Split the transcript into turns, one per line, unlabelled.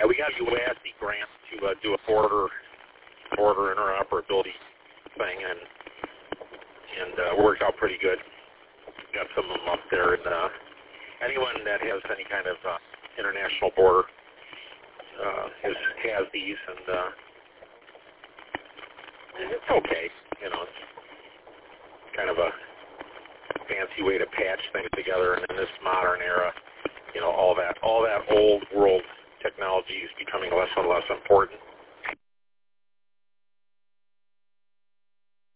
we got a UASC grant to do a border interoperability thing, and it worked out pretty good. Got some of them up there, and anyone that has any kind of international border has these, and it's okay. You know, it's kind of a fancy way to patch things together, and in this modern era, you know, all that old world technology is becoming less and less important.